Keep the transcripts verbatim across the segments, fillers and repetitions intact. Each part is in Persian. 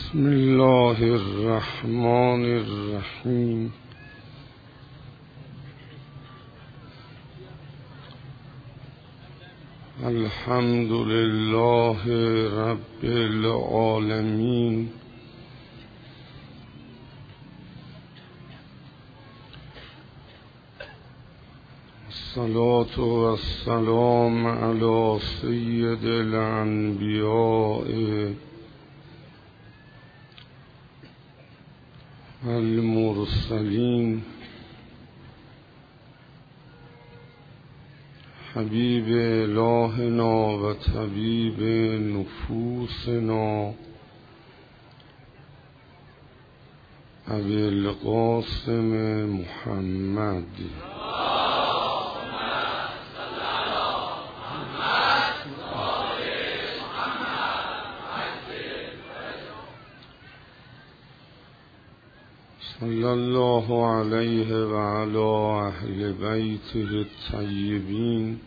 بسم الله الرحمن الرحیم. الحمد لله رب العالمین. الصلاة والسلام علی سید الانبیاء المرسلین حبیب الهنا و طبیب نفوسنا ابی القاسم محمد. صلی الله علیه و علی اهل بیته الطیبین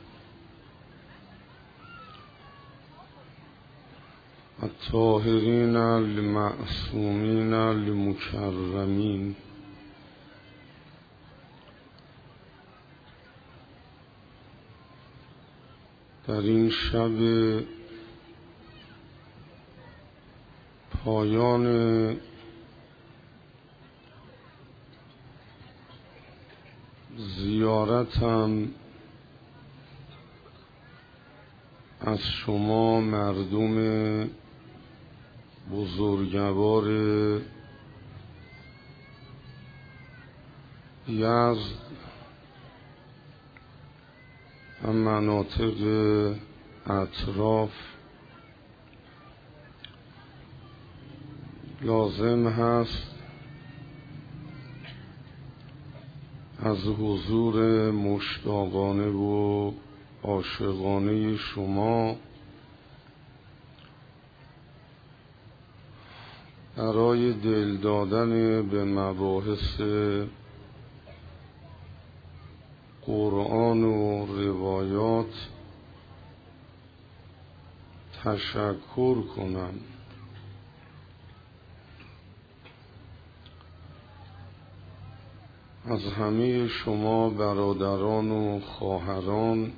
الطاهرین المعصومین المکرمین. در این شب پایان زیارتم از شما مردم بزرگوار یزد و مناطق اطراف لازم هست از حضور مشتاقانه و عاشقانه شما برای دل دادن به مباحث قرآن و روایات تشکر کنم. از همه شما برادران و خواهران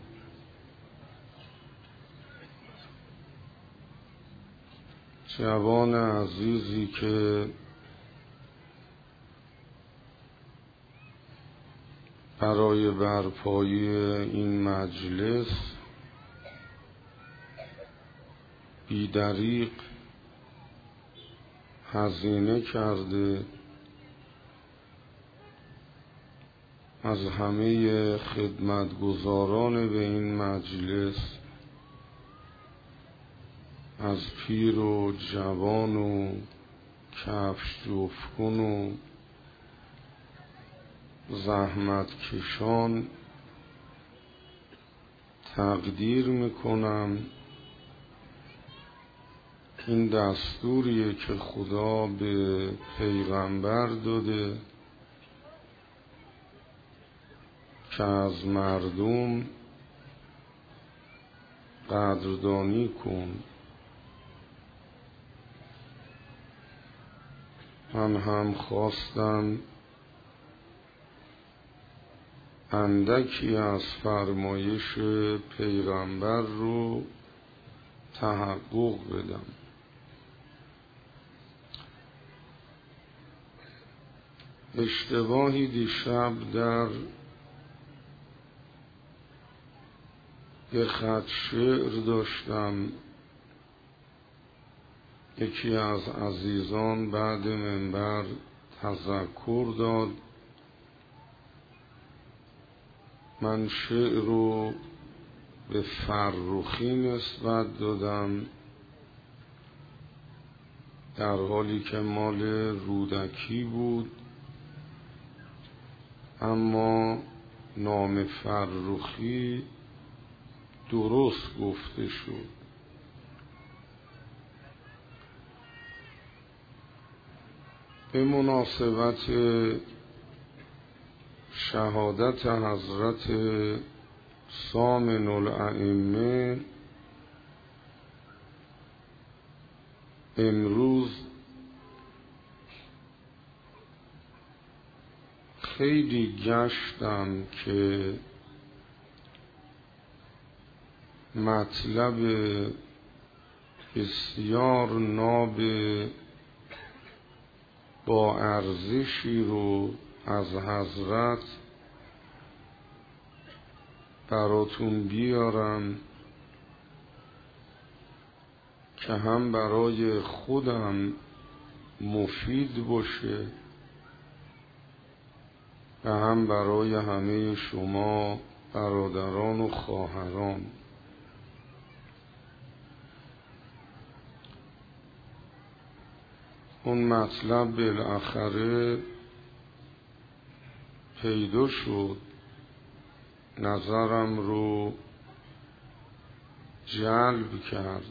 جوان عزیزی که برای برپایی این مجلس بی‌دریغ هزینه کرده، از همه خدمتگزاران به این مجلس، از پیر و جوان و کفش جفکن و زحمت کشان تقدیر میکنم. این دستوریه که خدا به پیغمبر داده که از مردم قدردانی کن. من هم خواستم اندکی از فرمایش پیغمبر رو تحقق بدم. اشتباهی دیشب در یه خط شعر داشتم. یکی از عزیزان بعد منبر تذکر داد. من شعر رو به فرخی نسبت دادم، در حالی که مال رودکی بود، اما نام فرخی درست گفته شد. به مناسبت شهادت حضرت ثامن الائمه امروز خیلی گشتم که مطلب بسیار ناب با ارزشی رو از حضرت براتون بیارم که هم برای خودم مفید باشه و هم برای همه شما برادران و خواهران. اون مطلب بالاخره پیدا شد، نظرم رو جلب کرد.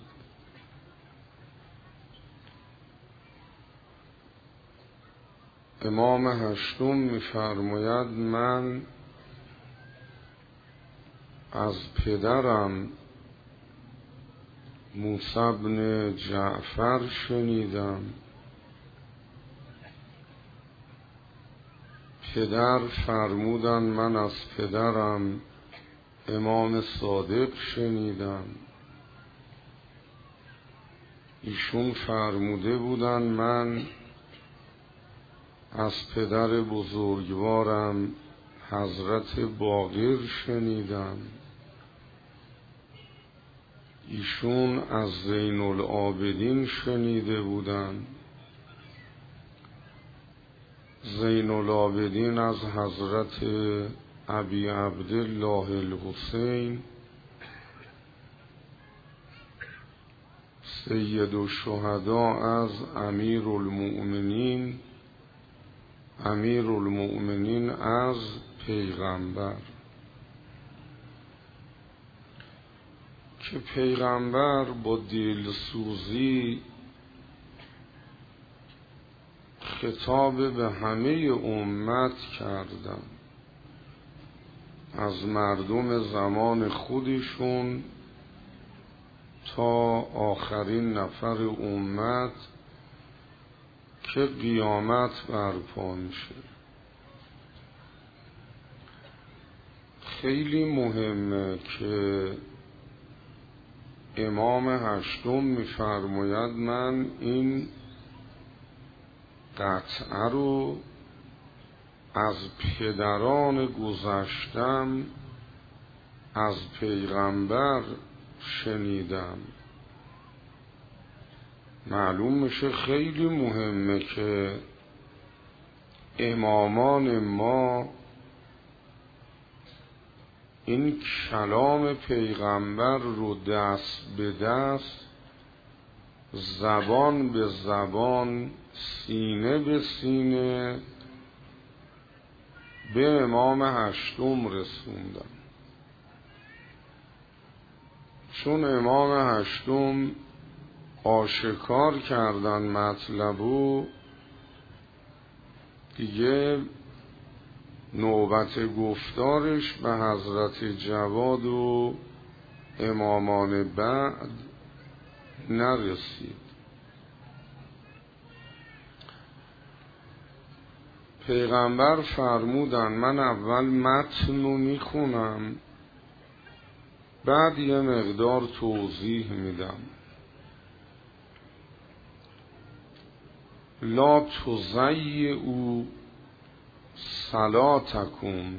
امام هشتم می‌فرماید من از پدرم موسی بن جعفر شنیدم، پدر فرمودن من از پدرم امام صادق شنیدم، ایشون فرموده بودن من از پدر بزرگوارم حضرت باقر شنیدم، ایشون از زین العابدین شنیده بودن، زین العابدین از حضرت ابی عبدالله الحسین سید الشهدا از امیر المؤمنین امیر المؤمنین از پیغمبر، که پیغمبر با دلسوزی خطاب به همه امت کردن، از مردم زمان خودشون تا آخرین نفر امت که قیامت برپا میشه. خیلی مهمه که امام هشتم میفرماید من این قطعه رو از پدران گذشتم از پیغمبر شنیدم. معلوم میشه خیلی مهمه که امامان ما این کلام پیغمبر رو دست به دست، زبان به زبان، سینه به سینه به امام هشتم رسوندن، چون امام هشتم آشکار کردن مطلبو، دیگه نوبت گفتارش به حضرت جواد و امامان بعد نرسید. پیغمبر فرمودن من اول متن رو میخونم، بعد یه مقدار توضیح میدم. لا تضیعوا صلاتکم،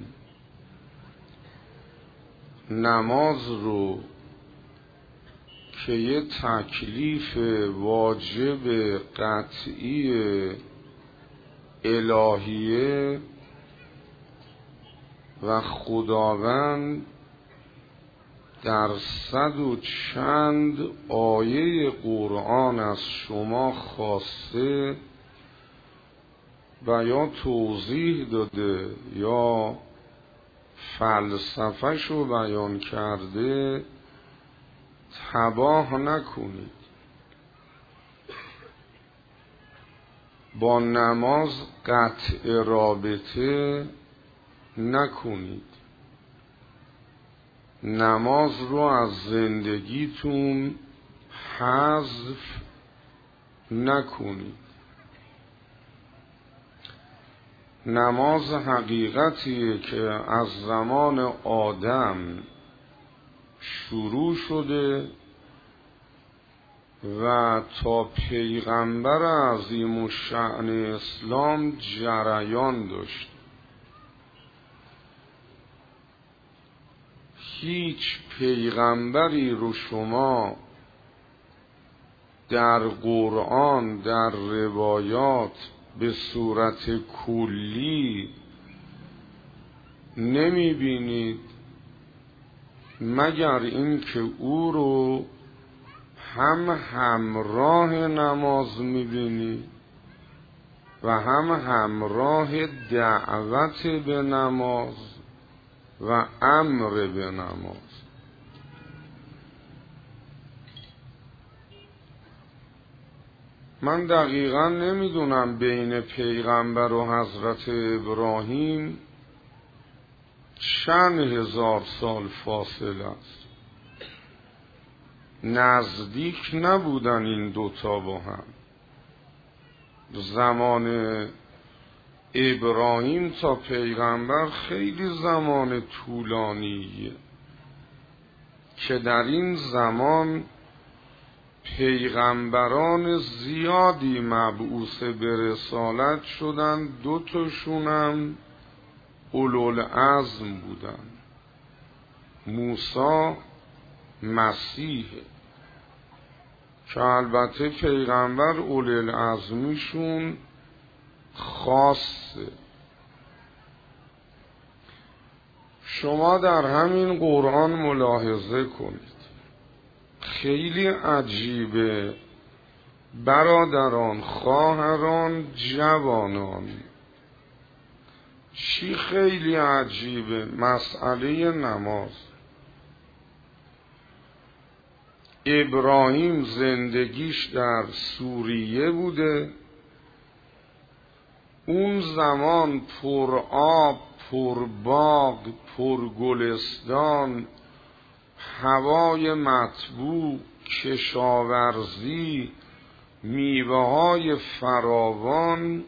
نماز رو که یه تکلیف واجب قطعی الهیه و خداوند در صد و چند آیه قرآن از شما خواسته و یا توضیح داده یا فلسفه‌شو بیان کرده تباه نکنید. با نماز قطع رابطه نکنید، نماز رو از زندگیتون حذف نکنید. نماز حقیقتیه که از زمان آدم شروع شده و تا پیغمبر عظیم الشأن اسلام جریان داشت. هیچ پیغمبری رو شما در قرآن در روایات به صورت کلی نمی بینید مگر اینکه او رو هم همراه نماز می بینید و هم همراه دعوت به نماز و امر به نماز. من دقیقا نمیدونم بین پیغمبر و حضرت ابراهیم چند هزار سال فاصله است. نزدیک نبودن این دوتا با هم. زمان ابراهیم تا پیغمبر خیلی زمان طولانیه که در این زمان پیغمبران زیادی مبعوث به رسالت شدن. دو تاشونم اولوالعزم بودن، موسی، مسیح، که البته پیغمبر اولوالعزمیشون خاصه. شما در همین قرآن ملاحظه کنید، خیلی عجیبه برادران، خواهران، جوانان، چی خیلی عجیبه؟ مسئله نماز. ابراهیم زندگیش در سوریه بوده، اون زمان پر آب، پر باغ، پر گلستان، هوای مطبوع، کشاورزی، میوه های فراوان.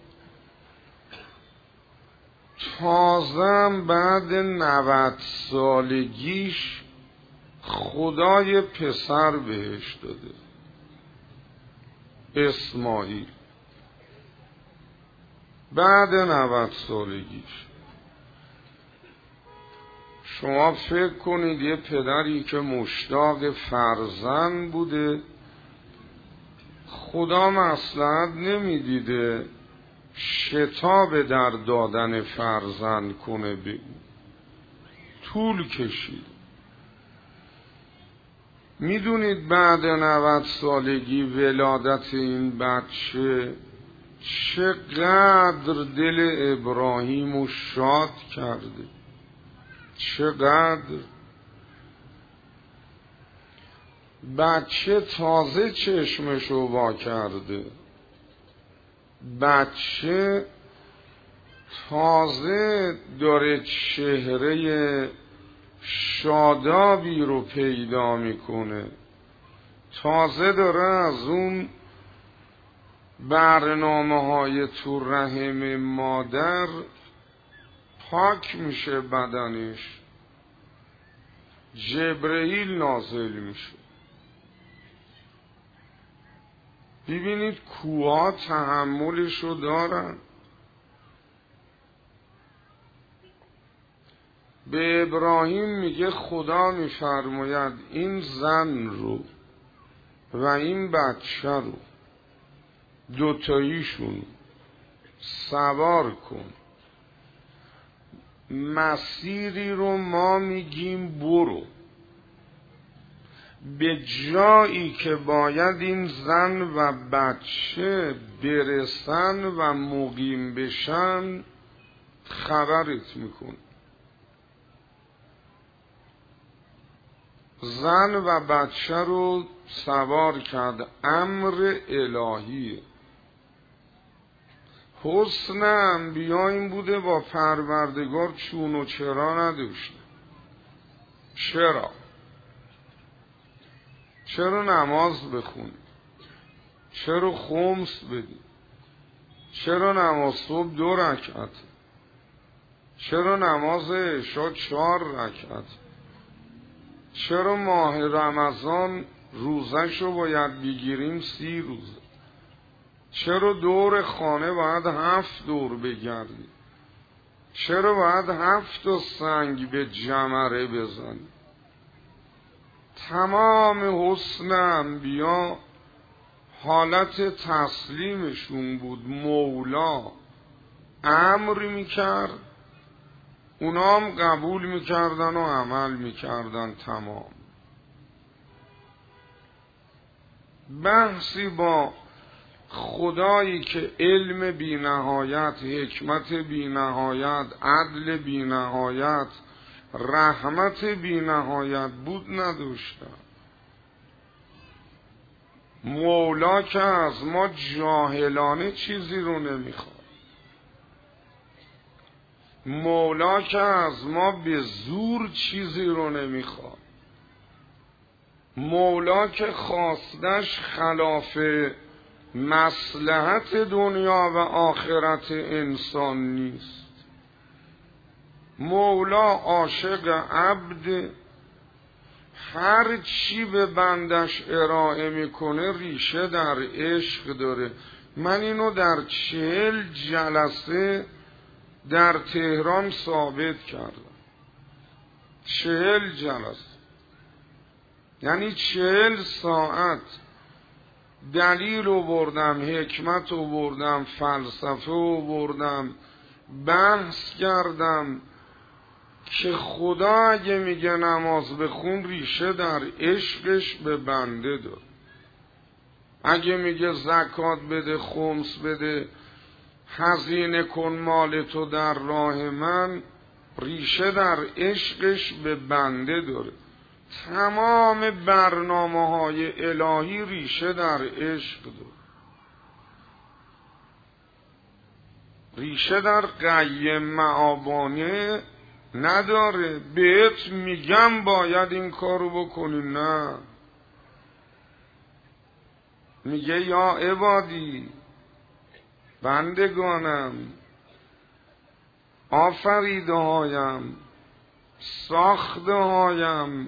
تازه بعد نود سالگیش خدای پسر بهش داده، اسماعیل، بعد نود سالگیش. شما فکر کنید یه پدری که مشتاق فرزند بوده، خدا مصلحت نمیدیده شتاب در دادن فرزند کنه، بگو طول کشید. میدونید بعد نود سالگی ولادت این بچه چقدر دل ابراهیمو شاد کرده، چقدر. بچه تازه چشمشو وا کرده، بچه تازه داره چهره شادابی رو پیدا میکنه، تازه داره از اون برنامه های تو رحم مادر پاک میشه بدنش، جبرئیل نازل میشه. ببینید کوها تحملشو دارن. به ابراهیم میگه خدا میفرماید این زن رو و این بچه رو دوتاییشون سوار کن، مسیری رو ما میگیم برو، به جایی که باید این زن و بچه برسن و مقیم بشن خبرت میکن. زن و بچه رو سوار کرد، امر الهیه. حسن انبیا این بوده با پروردگار چون و چرا نداشته. چرا؟ چرا نماز بخونی؟ چرا خمس بدی؟ چرا نماز صبح دو رکعت؟ چرا نماز عشا چهار رکعت؟ چرا ماه رمضان روزشو باید بگیریم سی روزه؟ چرا دور خانه باید هفت دور بگردیم؟ چرا باید هفت تا سنگ به جمره بزنیم؟ تمام حسن انبیا حالت تسلیمشون بود. مولا امر میکرد، اونا هم قبول میکردن و عمل میکردن. تمام بحثی با خدایی که علم بی نهایت، حکمت بی نهایت، عدل بی نهایت، رحمت بی نهایت بود نداشتن. مولا که از ما جاهلانه چیزی رو نمیخواد. مولا که از ما به زور چیزی رو نمیخواد. مولا که خواستش خلاف مصلحت دنیا و آخرت انسان نیست. مولا عاشق عبد، هر چی به بندش ارائه میکنه ریشه در عشق داره. من اینو در چهل جلسه در تهران ثابت کردم. چهل جلسه یعنی چهل ساعت دلیل آوردم، حکمت آوردم، فلسفه آوردم، بحث کردم که خدا اگه میگه نماز بخون ریشه در عشقش به بنده داره. اگه میگه زکات بده، خمس بده، هزینه کن مال تو در راه من، ریشه در عشقش به بنده داره. تمام برنامه های الهی ریشه در عشق داره. ریشه در قیم معابانه نداره. بهت میگم باید این کارو بکنی، نه، میگه یا عبادی، بندگانم، آفریده هایم، ساخته هایم،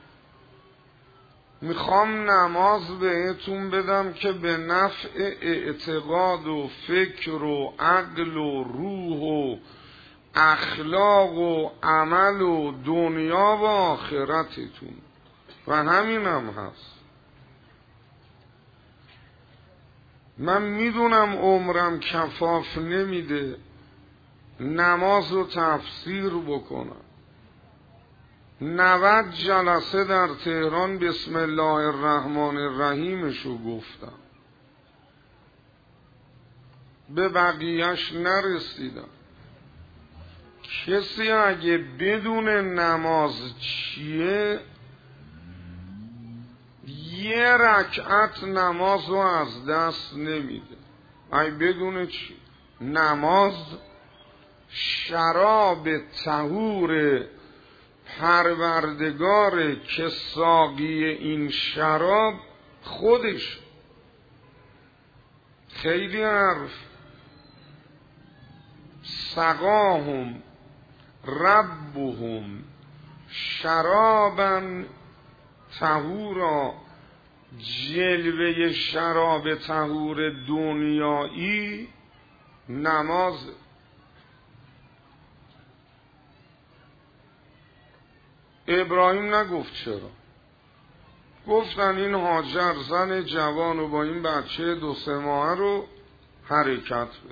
میخوام نماز بهتون بدم که به نفع اعتقاد و فکر و عقل و روح و اخلاق و عمل و دنیا و آخرتتون. و همین هم هست. من میدونم عمرم کفاف نمیده نماز رو تفسیر بکنم. نود جلسه در تهران بسم الله الرحمن الرحیمشو گفتم، به بقیهش نرسیدم. کسی اگه بدون نماز چیه، یه رکعت نماز رو از دست نمیده. اگه بدون چی؟ نماز شراب طهور پروردگار که ساقی این شراب خودش. خیلی حرف. سقاهم ربهم شرابا طهورا، جلوه شراب طهور دنیایی نماز. ابراهیم نگفت چرا، گفتن این هاجر زن جوان و با این بچه دو سه ماه رو حرکت بده.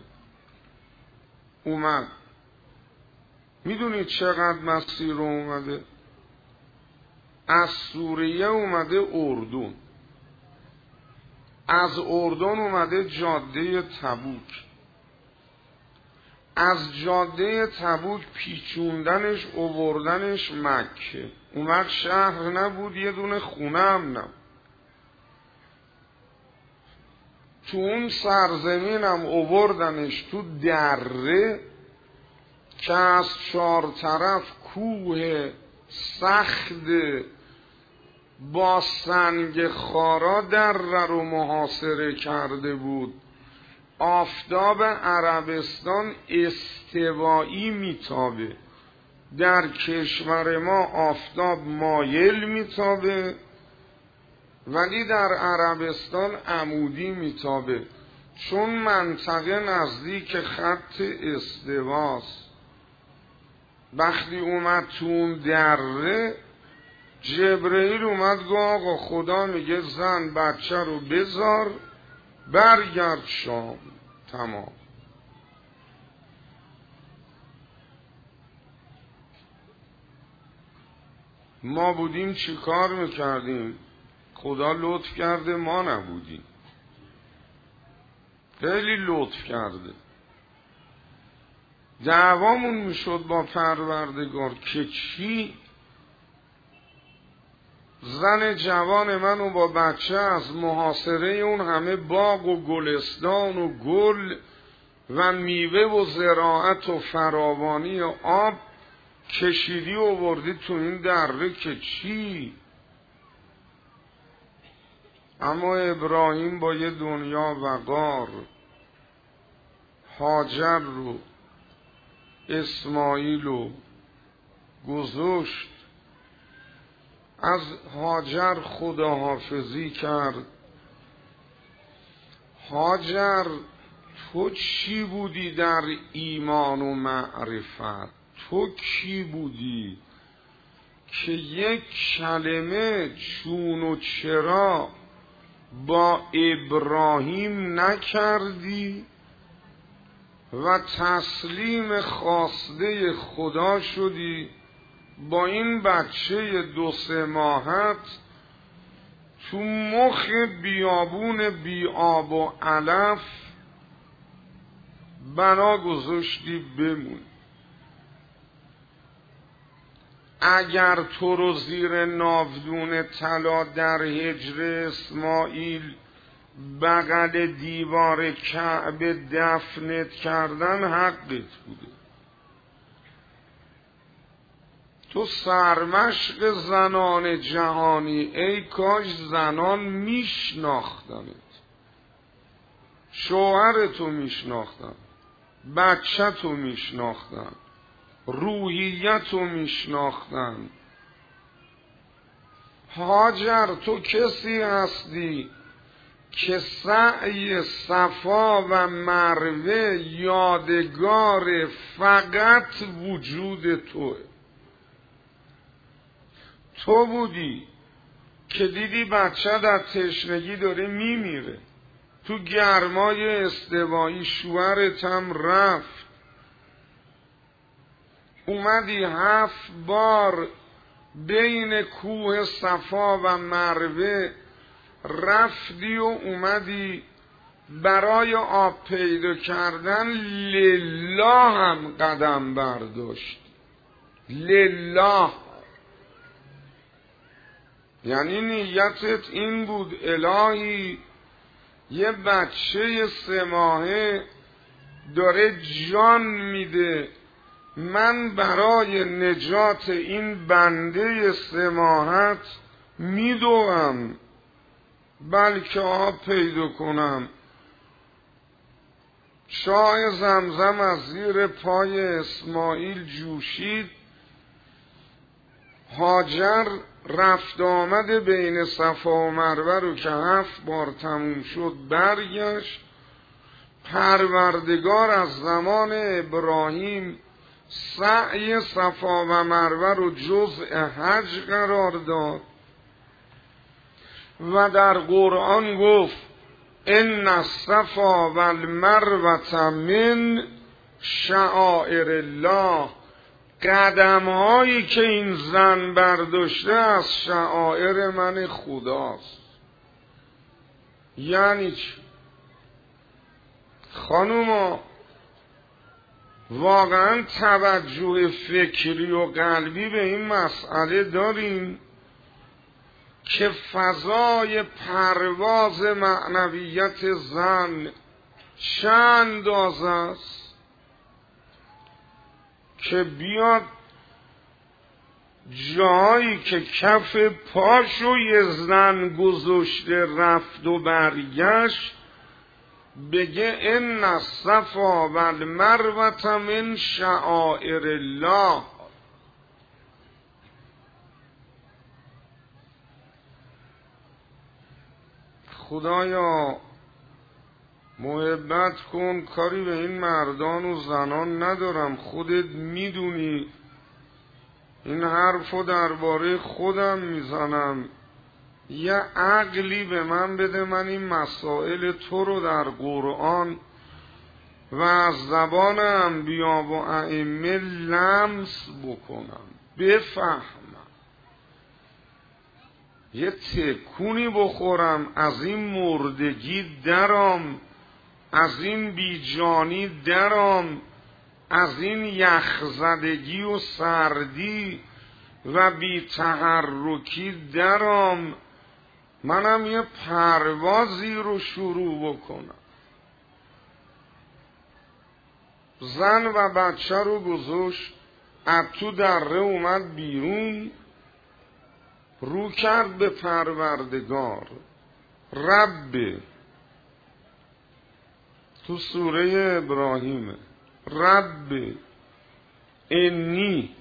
اومد. میدونید چقدر مسیر رو اومده؟ از سوریه اومده اردن، از اردن اومده جاده تبوک، از جاده تبوک پیچوندنش اووردنش مکه. اون وقت شهر نبود، یه دونه خونه هم نبود. تو اون سرزمین هم اووردنش تو دره که از چهار طرف کوه سخت با سنگ خارا دره رو محاصره کرده بود. آفتاب عربستان استوایی میتابه، در کشور ما آفتاب مایل میتابه ولی در عربستان عمودی میتابه، چون منطقه نزدیک خط استواست. وقتی اومد تو اون دره، جبرئیل اومد گفت آقا خدا میگه زن بچه رو بذار برگرد شام. تمام. ما بودیم چی کار میکردیم؟ خدا لطف کرده ما نبودیم، خیلی لطف کرده. دعوامون میشد با پروردگار که چی؟ زن جوان منو با بچه از محاصره اون همه باغ و گلستان و گل و میوه و زراعت و فراوانی و آب کشیدی و وردی تو این دره که چی؟ اما ابراهیم با یه دنیا وقار هاجر رو اسماعیل رو گذاشت، از هاجر خداحافظی کرد. هاجر تو چی بودی در ایمان و معرفت؟ تو کی بودی که یک کلمه چون و چرا با ابراهیم نکردی و تسلیم خواسته خدا شدی؟ با این بچه دو سه ماهت تو مخ بیابون بی آب و علف بنا گذاشتی بمون. اگر تو رو زیر ناودون طلا در هجر اسماعیل بغل دیوار کعبه دفنت کردن حقت بوده. تو سرمشق زنان جهانی، ای کاش زنان میشناختنت، شوهرتو میشناختن، بچه‌تو میشناختن، روحیتو میشناختن. هاجر تو کسی هستی که سعی صفا و مروه یادگار فقط وجود توه. تو بودی که دیدی بچه در تشنگی داره میمیره، تو گرمای استوایی شوهرت هم رفت، اومدی هفت بار بین کوه صفا و مروه رفتی و اومدی برای آب پیدا کردن لله هم قدم برداشت. لله یعنی نیتت این بود الهی یه بچه سه ماهه داره جان میده، من برای نجات این بنده سه ماهت میدوم بلکه آب پیدا کنم. چای زمزم از زیر پای اسماعیل جوشید. هاجر رفت آمد بین صفا و مروه رو که هفت بار تموم شد برگشت. پروردگار از زمان ابراهیم سعی صفا و مروه رو جزء حج قرار داد و در قرآن گفت ان الصفا والمروة من شعائر الله. قدم هایی که این زن برداشته از شعائر من خداست. یعنی چی؟ خانوما واقعا توجه فکری و قلبی به این مسئله داریم که فضای پرواز معنویت زن چند اندازه است که بیاد جایی که کف پاشو یه زن گذاشته رفت و برگشت بگه ان الصفا و المروه من شعائر الله. خدایا محبت کن، کاری به این مردان و زنان ندارم، خودت میدونی این حرفو درباره خودم میزنم، یه عقلی به من بده من این مسائل تو رو در قرآن و از زبان انبیا و ائمه لمس بکنم، بفهمم، یه تکونی بخورم، از این مردگی درام، از این بیجانی درام، از این یخزدگی و سردی و بی تحرکی درام، منم یه پروازی رو شروع بکنم. زن و بچه رو گذاشت، از تو دره اومد بیرون، رو کرد به پروردگار. رب، تو سوره ابراهیم، رب انی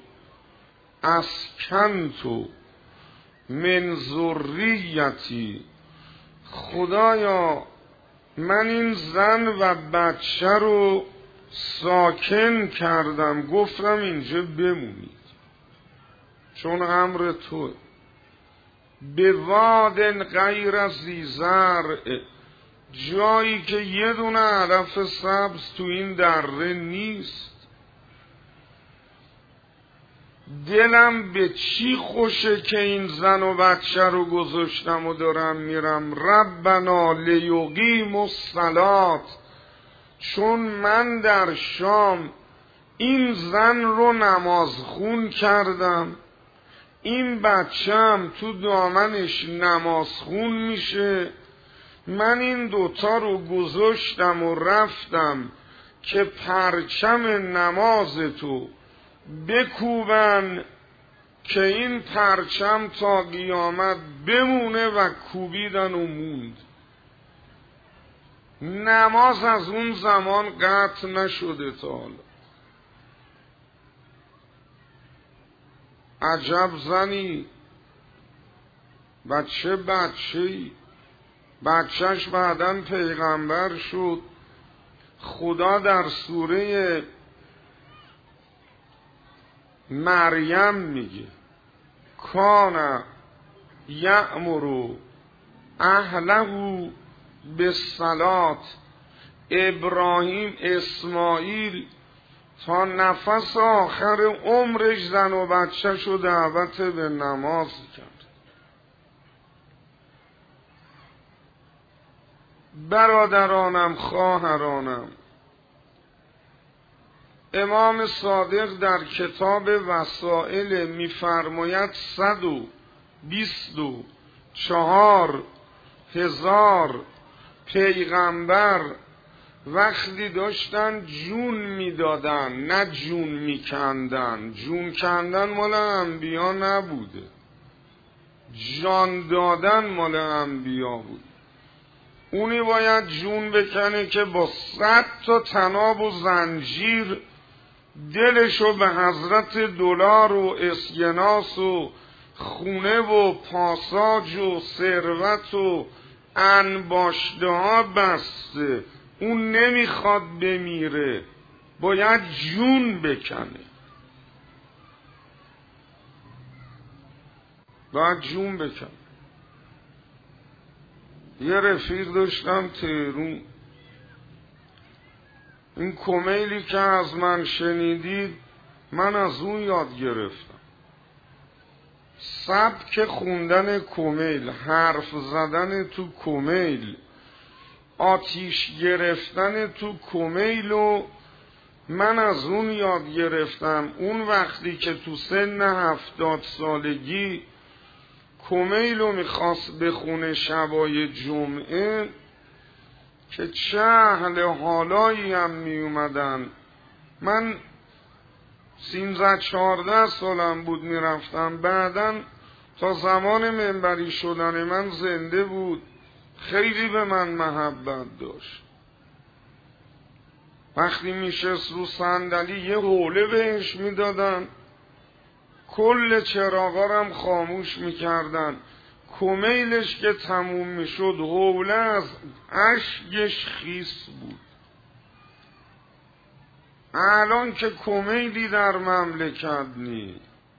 اسکنتو من ذریتی، خدایا من این زن و بچه رو ساکن کردم، گفتم اینجا بمونید چون امر تو، به واد غیر ذی زرع، جایی که یه دونه علف سبز تو این دره نیست. دلم به چی خوشه که این زن و بچه رو گذاشتم و دارم میرم. ربنا لیقیم الصلات، چون من در شام این زن رو نمازخون کردم، این بچم تو دامنش نمازخون میشه، من این دوتا رو گذاشتم و رفتم که پرچم نماز تو بکوبن که این پرچم تا قیامت بمونه، و کوبیدن و موند. نماز از اون زمان قطع نشده تا حالا. عجب زنی، بچه بچه‌ای، بچهش بعداً پیغمبر شد. خدا در سوره مریم میگه کان یأمر اهله بالصلاة، ابراهیم اسماعیل تا نفس آخر عمرش زن و بچه شو دعوت به نماز کرد. برادرانم، خواهرانم، امام صادق در کتاب وسائل میفرماید صد و بیست و چهار هزار پیغمبر وقتی داشتن جون میدادن، نه جون میکندن. جون کندن مال انبیا نبوده، جان دادن مال انبیا بود. اونی باید جون بکنه که با صد تا طناب و زنجیر دلشو به حضرت دلار و اسکناس و خونه و پاساج و ثروت و انباشته ها بسته. اون نمیخواد بمیره، باید جون بکنه، باید جون بکنه. یه رفیق داشتم تهرون، این کمیلی که از من شنیدید من از اون یاد گرفتم. سبک خوندن کمیل، حرف زدن تو کمیل، آتیش گرفتن تو کمیل و من از اون یاد گرفتم. اون وقتی که تو سن هفتاد سالگی کمیلو میخواست بخونه شبای جمعه، که چه اهل حالایی هم میومدن. من سیزده چهارده سالم بود میرفتم، بعدن تا زمان منبری شدن من زنده بود، خیلی به من محبت داشت. وقتی میشست رو صندلی یه حوله بهش میدادن، کل چراغا هم خاموش میکردن. کمیلش که تموم میشد حوله از اشکش خیس بود. الان که کمیلی در مملکت نی،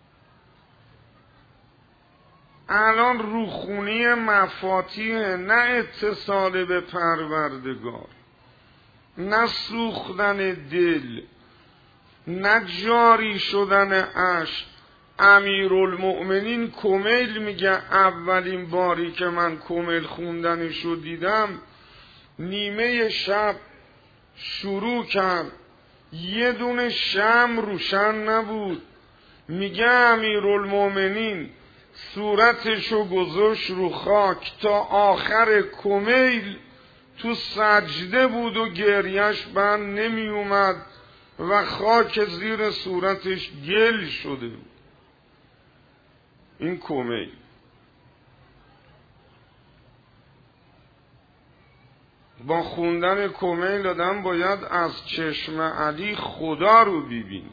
الان روخونی مفاتیح، نه اتصال به پروردگار، نه سوختن دل، نه جاری شدن اشک. امیرالمؤمنین کمیل میگه اولین باری که من کمیل خوندنشو دیدم نیمه شب شروع کرد، یه دونه شمع روشن نبود. میگه امیرالمؤمنین صورتشو گذاشت رو خاک، تا آخر کمیل تو سجده بود و گریش بند نمی اومد و خاک زیر صورتش گل شده بود. این کمیل. با خوندن کمیل آدم باید از چشم علی خدا رو ببینی.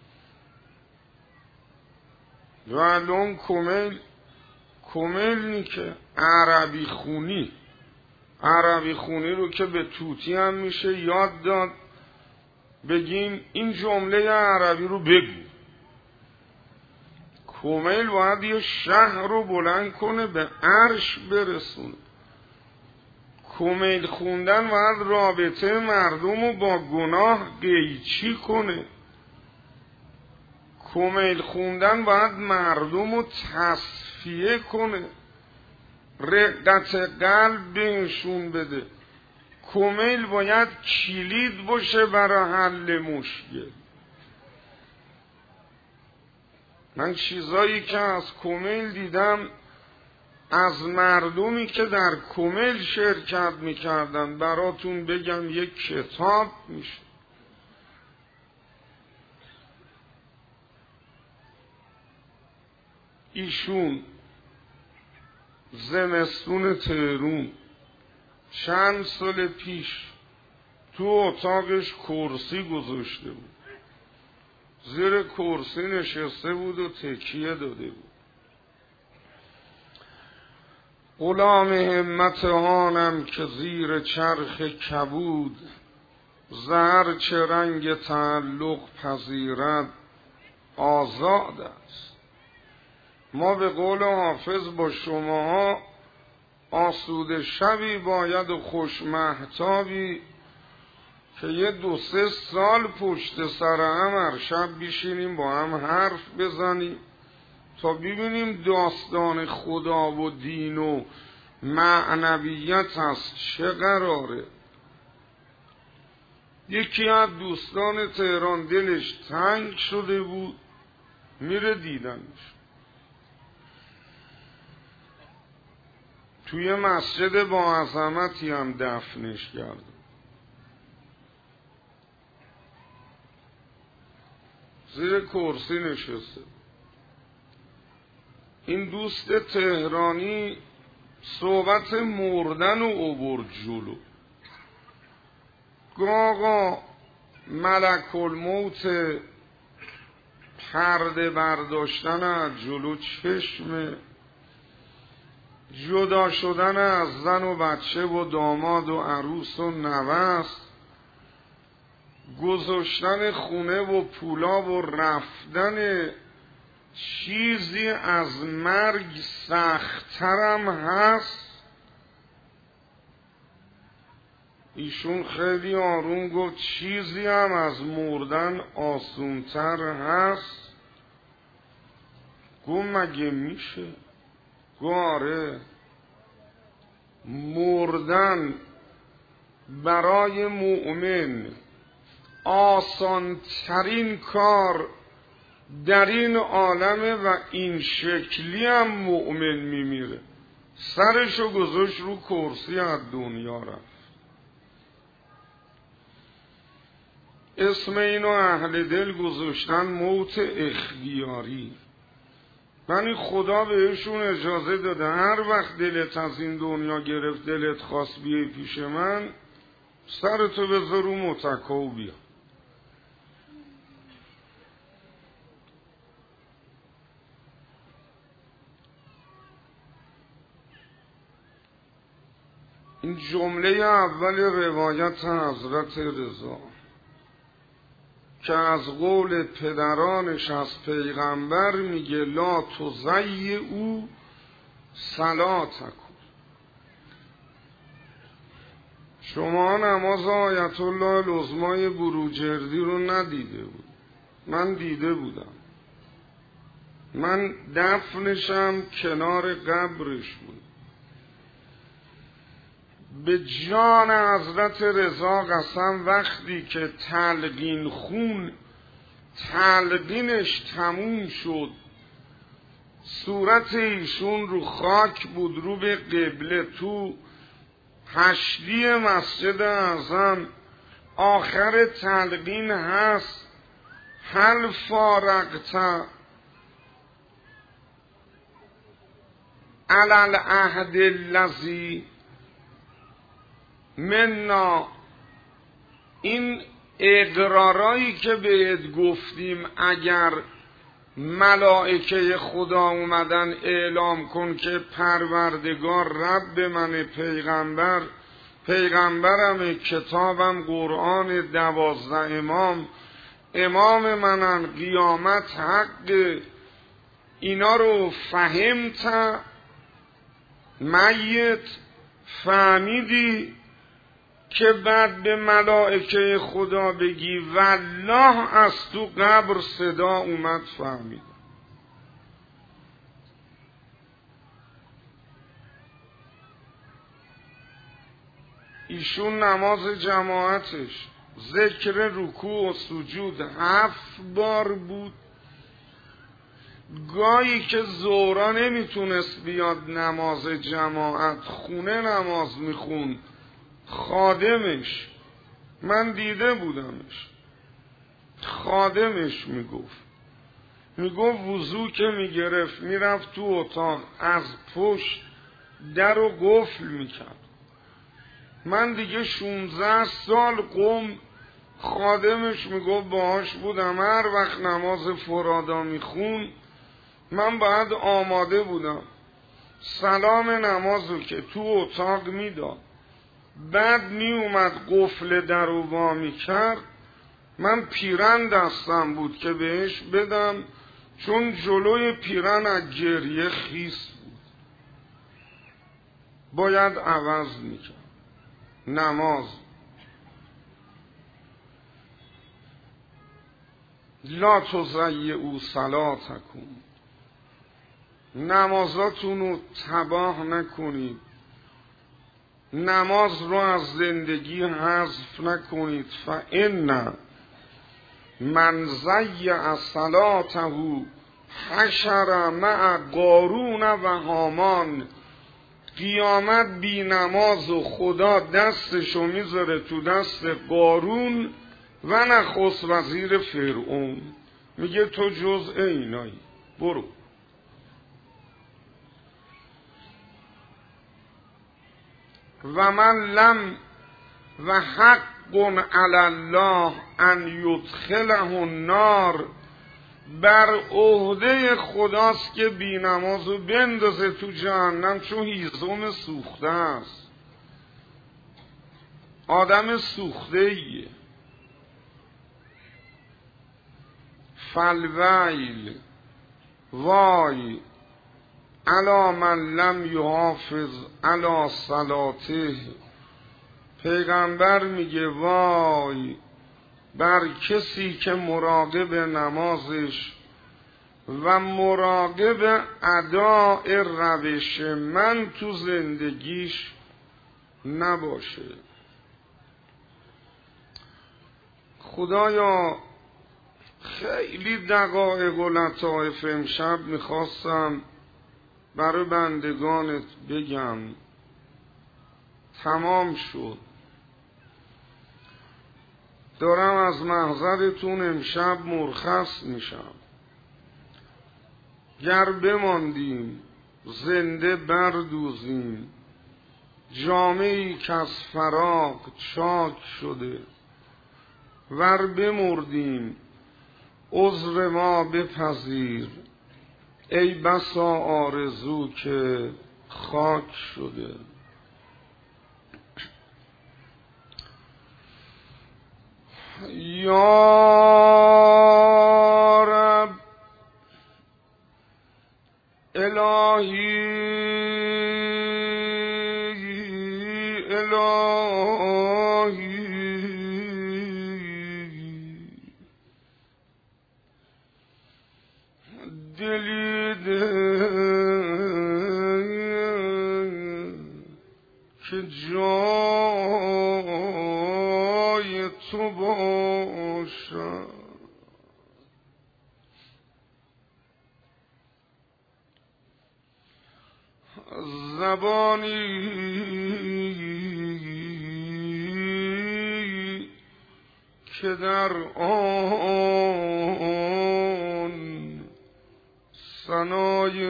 و الان کمیل کمیل نی که عربی خونی، عربی خونی رو که به توتی هم میشه یاد داد، بگیم این جمله عربی رو بگو. کمیل باید یه شهر رو بلند کنه، به عرش برسونه. کمیل خوندن باید رابطه مردم رو با گناه قیچی کنه. کمیل خوندن باید مردم رو تصفیه کنه، رقت قلب بهشون بده. کمیل باید کلید باشه برای حل مشکل. من چیزایی که از کمیل دیدم، از مردمی که در کمیل شرکت میکردن براتون بگم یک کتاب میشه. ایشون زمستون تهرون چند سال پیش تو اتاقش کرسی گذاشته بود، زیر کرسی نشسته بود و تکیه داده بود. غلام همت آنم که زیر چرخ کبود، زهر چه رنگ تعلق پذیرد آزاد است. ما به قول حافظ با شماها آسوده شبی باید و خوش مهتابی که یه دو سه سال پشت سر هم هر شب بشینیم با هم حرف بزنیم تا ببینیم داستان خدا و دین و معنویت از چه قراره. یکی از دوستان تهران دلش تنگ شده بود، میره دیدنش. توی مسجد با عظمتی هم دفنش کرد. زیر کرسی نشسته. این دوست تهرانی صحبت مردن و عبور جلو. آقا ملک الموت پرده برداشتن از جلو چشم، جدا شدن از زن و بچه و داماد و عروس و نوست، گذاشتن خونه و پولا و رفتن چیزی از مرگ سخت‌ترم هست. ایشون خیلی آروم گفت چیزی هم از مردن آسونتر هست. گفت مگه میشه؟ گاره مردن برای مؤمن آسانترین کار در این عالمه و این شکلی هم مؤمن میمیره. سرشو گذاشت رو کرسی از دنیا رفت. اسم اینو اهل دل گذاشتن موت اختیاری. یعنی خدا بهشون اجازه داده هر وقت دلت از این دنیا گرفت، دلت خواست بیای پیش من، سرتو بذار رو متکا و بیا. این جمله اول روایت حضرت رضا که از قول پدرانش از پیغمبر میگه لا تضیع او صلاتکم. شما نماز آیت الله العظمای بروجردی رو ندیده بود، من دیده بودم. من دفنشم کنار قبرش بود. به جان حضرت رضا قسم وقتی که تلقین خون تلقینش تموم شد، صورت ایشون رو خاک بود، رو به قبله. تو هشتی مسجد اعظم آخر تلقین هست هل فارقت علی العهد الذی منا. این اقرارایی که بهت گفتیم اگر ملائکه خدا اومدن اعلام کن که پروردگار رب من پیغمبر پیغمبرم کتابم قرآن دوازده امام امام منن قیامت حق، اینا رو فهمت میت فهمیدی که بعد به ملائکه خدا بگی والله از تو قبر صدا اومد فهمید. ایشون نماز جماعتش ذکر رکوع و سجود هفت بار بود. گاهی که زورا نمیتونست بیاد نماز جماعت، خونه نماز میخون، خادمش، من دیده بودمش، خادمش میگفت میگفت وضو که میگرفت میرفت تو اتاق از پشت در رو قفل میکرد. من دیگه شونزده سال قم خادمش میگفت باهاش بودم، هر وقت نماز فرادا میخون من باید آماده بودم سلام نمازو که تو اتاق میداد، بعد می اومد قفل در رو وا می کرد. من پیرن دستم بود که بهش بدم، چون جلوی پیرن از گریه خیس بود، باید عوض می کرد نماز. لا تضیعوا صلاتکم، نمازاتون رو تباه نکنید، نماز رو از زندگی حذف نکنید. فإن من ضیع صلاته حشر مع قارون و هامان. قیامت بی نماز و خدا دستشو میذاره تو دست قارون و نخست وزیر فرعون، میگه تو جزء اینایی، برو. و من لم و حق علی الله ان یدخله النار، بر عهده خداست که بی نمازو بندازه تو جهنم، چون هیزم سوخته است، آدم سوخته ایه. فالویل، وای علی من لم یحافظ علی صلاته. پیغمبر میگه وای بر کسی که مراقب نمازش و مراقب اداء روش من تو زندگیش نباشه. خدایا خیلی دقایق و لطایف امشب میخواستم برای بندگانت بگم، تمام شد. دارم از محضرتون امشب مرخص میشم. گر بماندیم زنده بردوزیم، جامعی که از فراق چاک شده، ور بمردیم عذر ما بپذیر، ای بسا آرزو که خاک شده. یا رب الهی الهی دلی ده که جای تو باشد، زبانی که در آن ثنای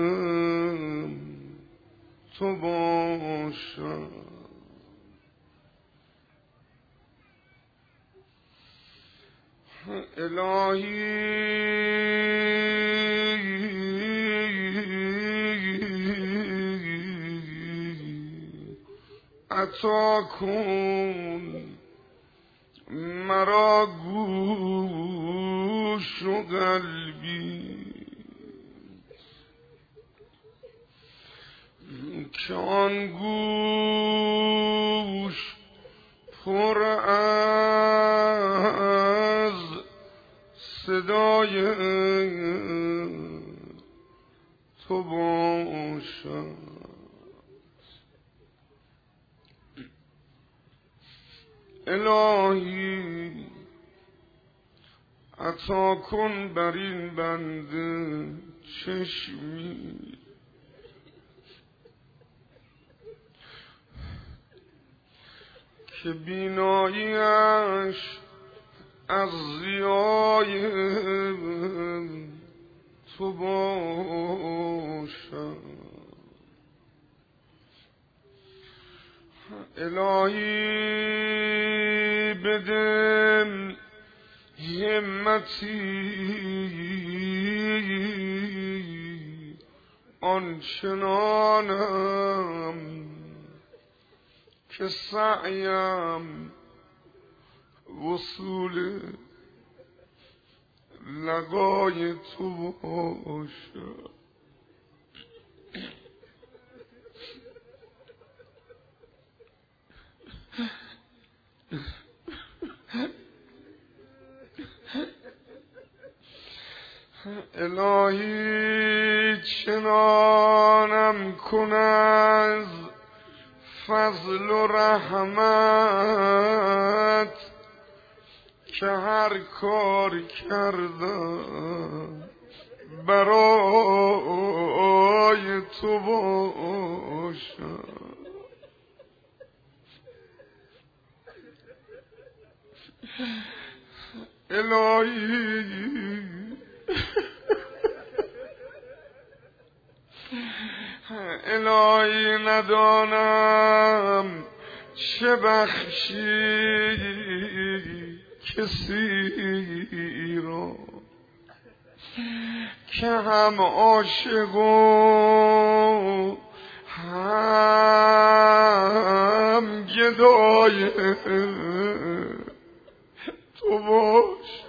تو باشد. الهی عطا کن مرا گوش و قلبی، که آن گوش پر از صدای تو باشد. الهی عطا کن بر این بنده چشمی که بیناییش از ضیای تو باشد. الهی بدم همتی آنچنانم که سعیم وصول لقای تو باشد. الهی چنانم کن از فضل و رحمت که هر کار کردم برای تو باشد. الهی الهی ندانم چه بخشی کسی را که هم عاشق و هم گدای تو باش.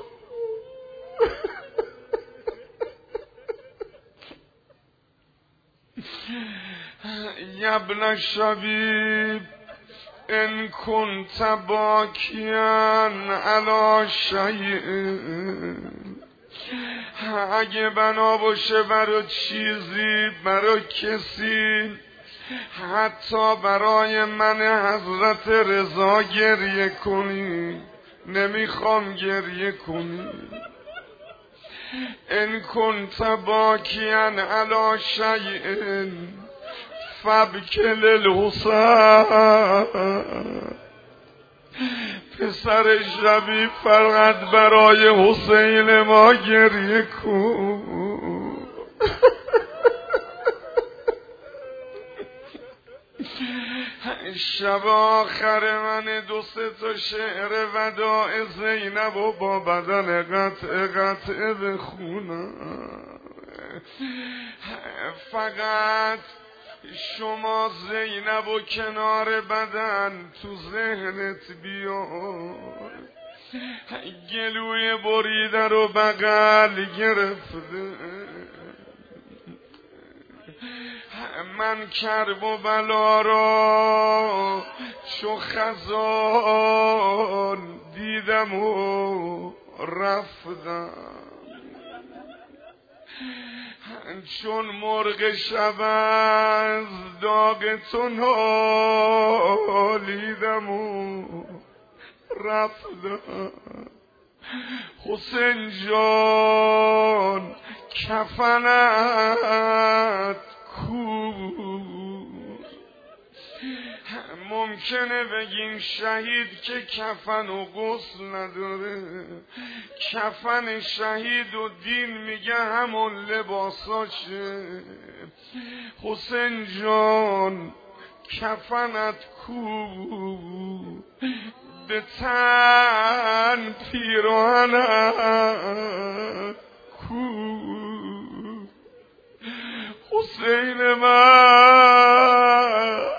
یبن الشبیب ان کنت باکیا علی شیء، اگه بنا باشه برای چیزی برای کسی حتی برای من حضرت رضا گریه کنی، نمیخوام گریه کنی. ان کنت باکیا علی شیء فابکل الحسین، پسر شبیب فقط برای حسین ما گریه کن. شب آخر من دو سه تا شعر وداع زینب و با بدن قطع قطع بخونم. فقط شما زینب و کنار بدن تو ذهنت بیار، گلوی بریده رو بغل گرفته، من کرب و بلا را چو خزان دیدم و رفتم، چون مرغ شب از داغ تو نالیدم و رفتم. حسین جان کفنت کو؟ ممکنه بگین شهید که کفن و غسل نداره، کفن شهید و دین میگه همون لباساشه. حسین جان کفنت کو؟ به تن پیراهنت کو؟ حسین من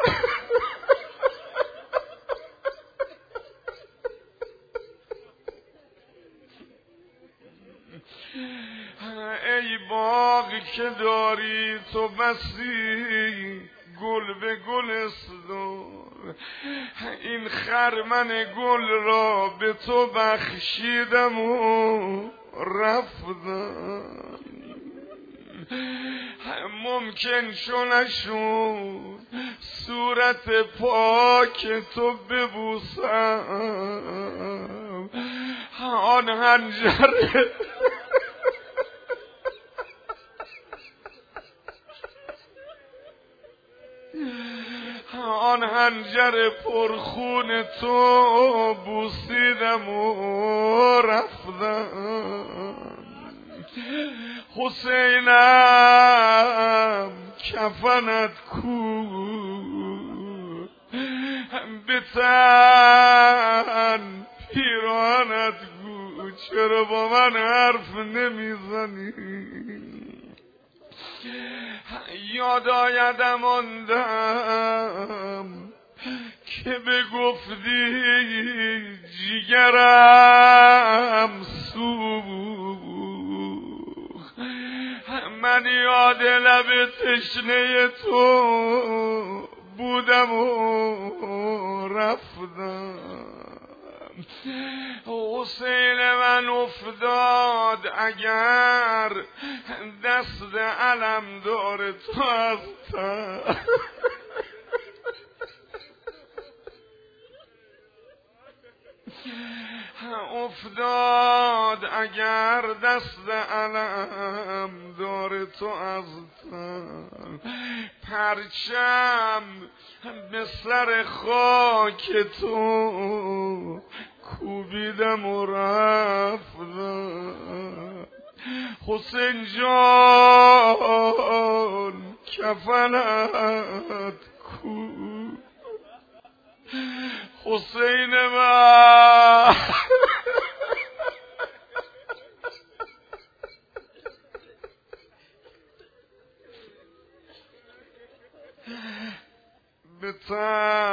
ای باغی که داری تو بسی گل به گلستان، این خرمن گل را به تو بخشیدم و رفتم. ممکن شو نشون صورت پاک تو ببوسم، آن هنجره آن هنجر پرخون تو بوسیدم و رفتم. حسینم کفنت کو؟ به تن پیراهنت گو، چرا با من حرف نمیزنی؟ یاد آیدم آن دم که بگفتی جیگرم سوخت، من یاد لب تشنه تو بودم و رفتم. حسین من افتاد اگر دست علم داره تو از تن، افتاد اگر دست علم داره تو از تن، پرچم به سر خاک تو کوبیدم و رفتم. حسین جان کفنت کو؟ حسین من به تن